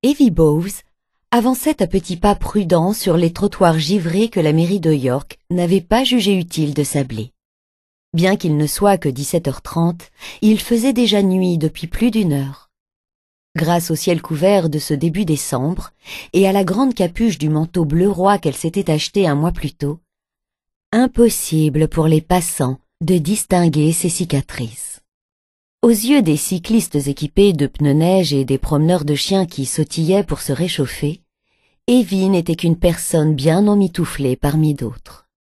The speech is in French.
Evie Bowes avançait à petits pas prudents sur les trottoirs givrés que la mairie de York n'avait pas jugé utile de sabler. Bien qu'il ne soit que 17h30, il faisait déjà nuit depuis plus d'une heure. Grâce au ciel couvert de ce début décembre et à la grande capuche du manteau bleu roi qu'elle s'était acheté un mois plus tôt, impossible pour les passants de distinguer ses cicatrices. Aux yeux des cyclistes équipés de pneus neige et des promeneurs de chiens qui sautillaient pour se réchauffer, Evie n'était qu'une personne bien emmitouflée parmi d'autres.